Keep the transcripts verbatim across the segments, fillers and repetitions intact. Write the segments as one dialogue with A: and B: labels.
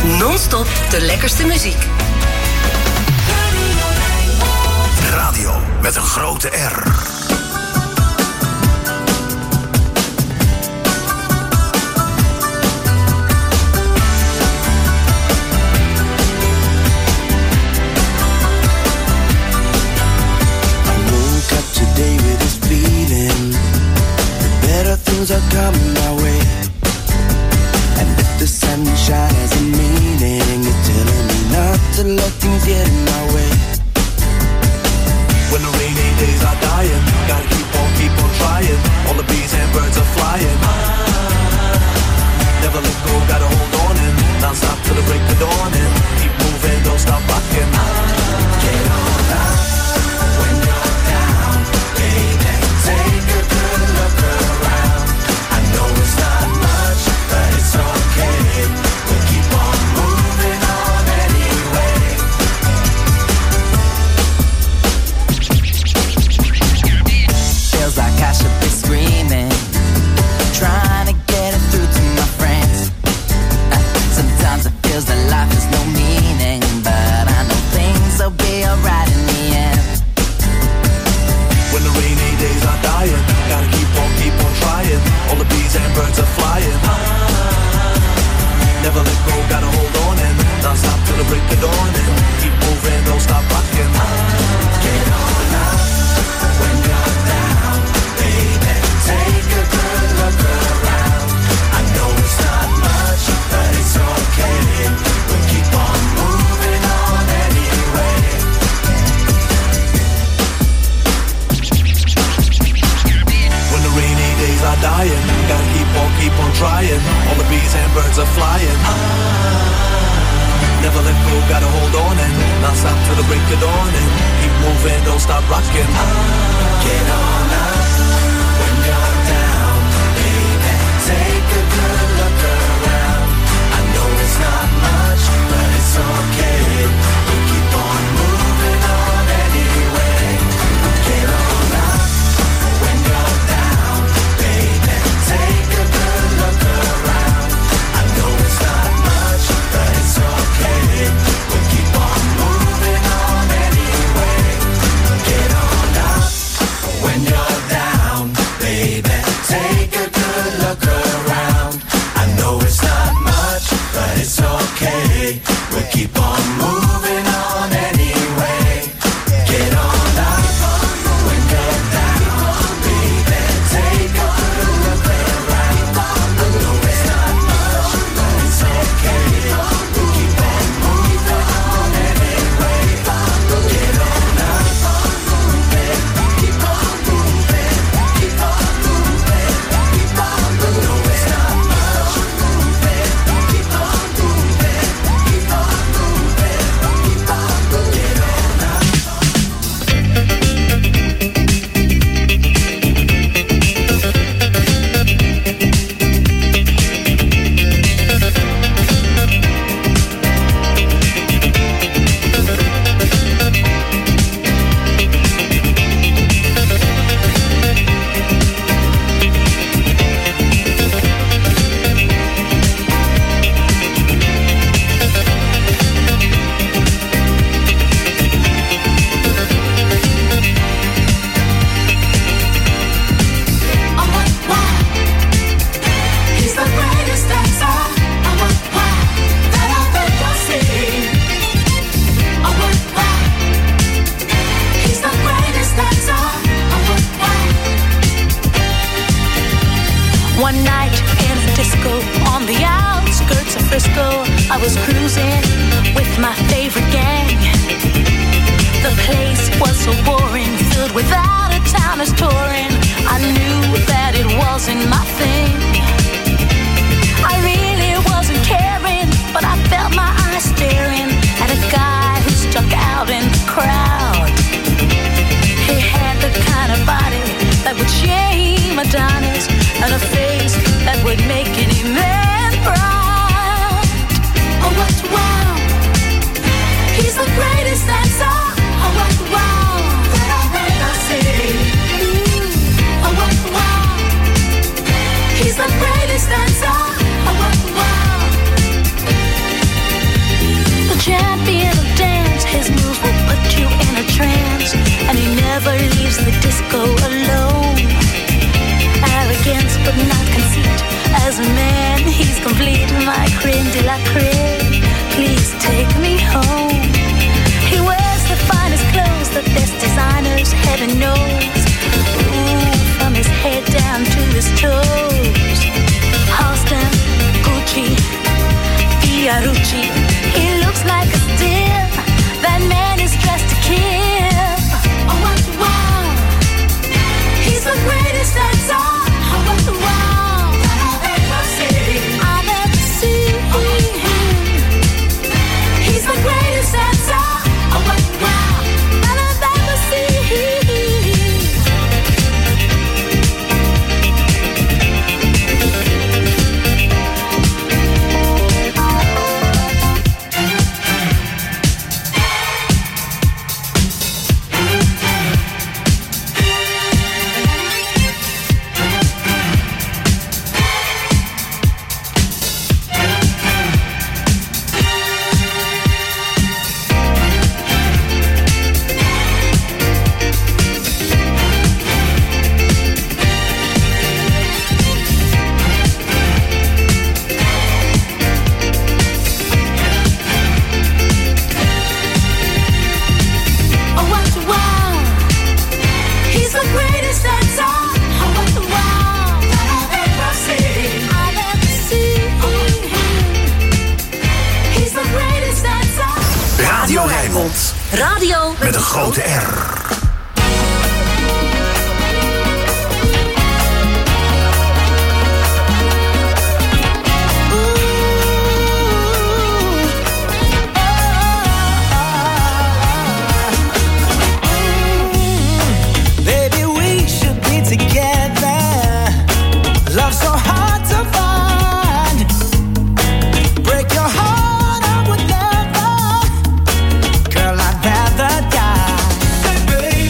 A: Non-stop de lekkerste muziek.
B: Radio met een grote R.
C: Things are coming my way, and if the sunshine has a meaning, it's telling me not to let things get in my way.
D: When the rainy days are dying, gotta keep on, keep on trying. All the bees and birds are flying. Never let go, gotta hold on and not stop till the break of dawn and keep moving, don't stop rocking. Get on up when you're down, baby. Take a good look around. It's not much, but it's okay. We'll keep on moving on anyway.
E: Feels like I should be screaming, trying to get it through to my friends. Sometimes it feels that life has no meaning, but I know things will be alright in the end.
D: When the rainy days are dying, gotta keep on, keep on trying. All the bees and birds are flying. Never let go, gotta hold on and not stop till the break of dawn and keep moving, don't stop rocking. Get on up when you're down, baby. Take a good look around. I know it's not much, but it's okay. We'll keep on moving on anyway. When the rainy days are dying, gotta keep on, keep on trying. All the bees and birds are flying. Never let go, gotta hold on and not stop till the break of dawn and keep moving, don't stop rocking. Get on up when you're down, baby. Take a good look around. I know it's not much, but it's okay. We'll keep on moving on anyway. Get on up when you're down, baby. Take a good look around. I know it's not much, but it's okay. We'll keep on moving on anyway. Get on up when you're down, baby. Take a good look around. I know it's not much, but it's okay. We'll keep on moving on anyway. Get on up when you're down, baby. Take a good look around. I know it's not much, but it's okay. We'll keep on moving on anyway. Get on up, keep on moving, keep on moving, keep on moving. I know it's not much, moving, keep on moving, keep on moving, keep on moving. Get on up. Oh, wow, he's the greatest dancer. Oh, wow, that I've ever seen. Oh, wow, he's the greatest dancer. Oh, wow.
F: One night in a disco on the outskirts of Frisco, I was cruising with my favorite gang. The place was so boring, filled with out-of-towners touring. I knew that it wasn't my thing. I really wasn't caring, but I felt my eyes staring at a guy who stuck out in the crowd. He had the kind of body that would shame Adonis and a face that would make any man proud. Oh, what wow! He's the greatest dancer. Oh, what wow! That I've ever seen. disco alone. Arrogance but not conceit. As a man, he's complete. My creme de la creme. Please take me home. He wears the finest clothes, the best designers, heaven knows. Ooh, from his head down to his toes. Halston, Gucci, Fiorucci. He looks like a steal. That man is dressed to kill. Oh, what wow! He's the greatest that's all. Oh, what wow! I've ever seen. I've ever seen him. He's the greatest that's all. Oh, what wow! I've ever seen. Radio
B: met een grote R.
C: Baby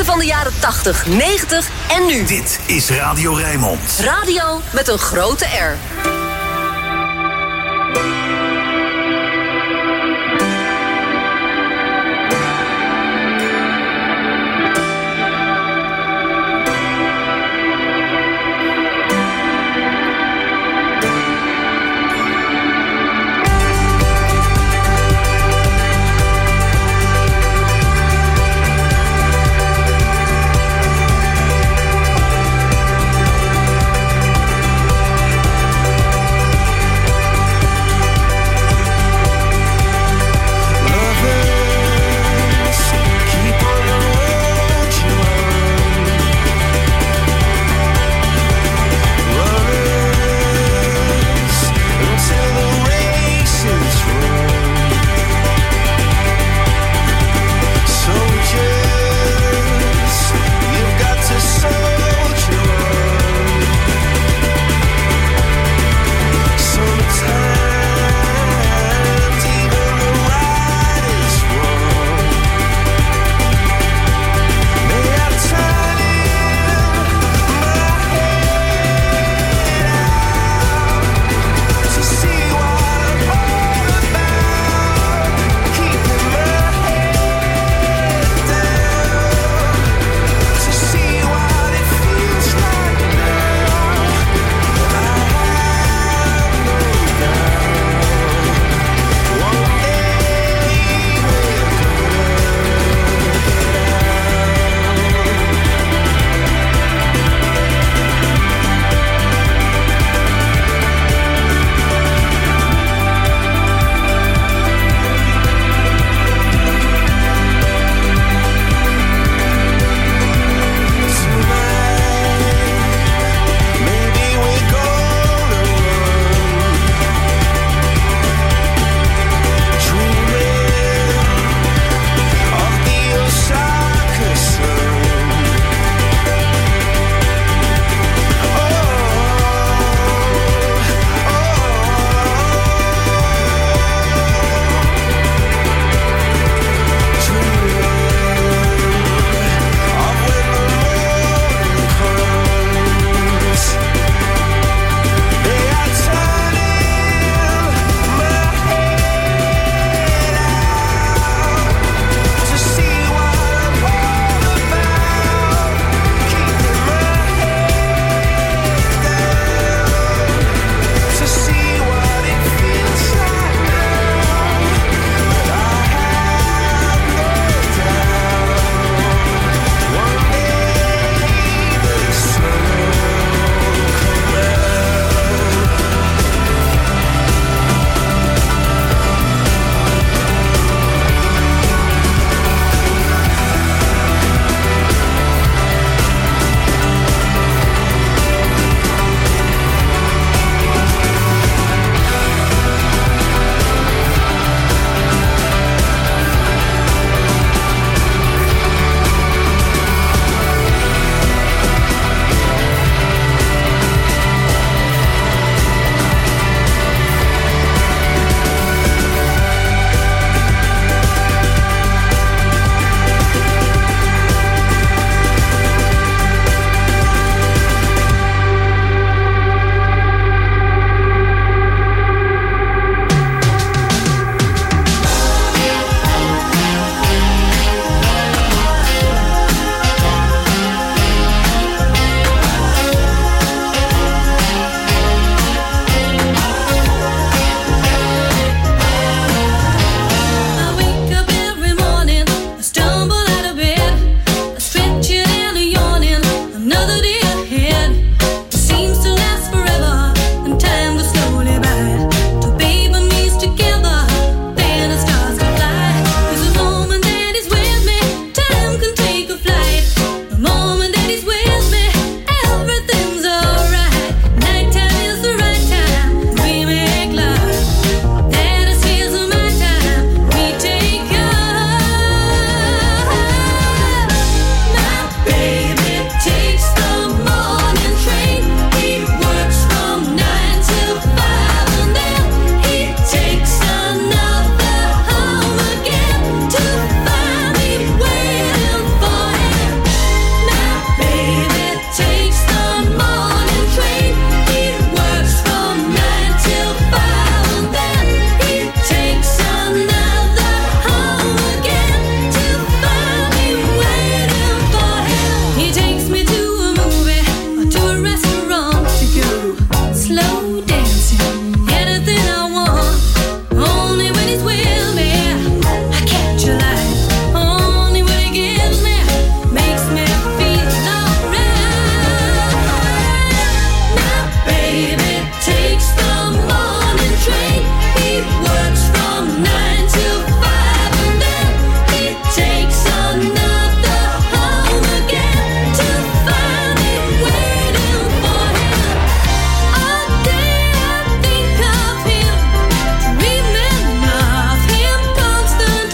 A: beste van de jaren tachtig, negentig en nu.
B: Dit is Radio Rijnmond.
A: Radio met een grote R.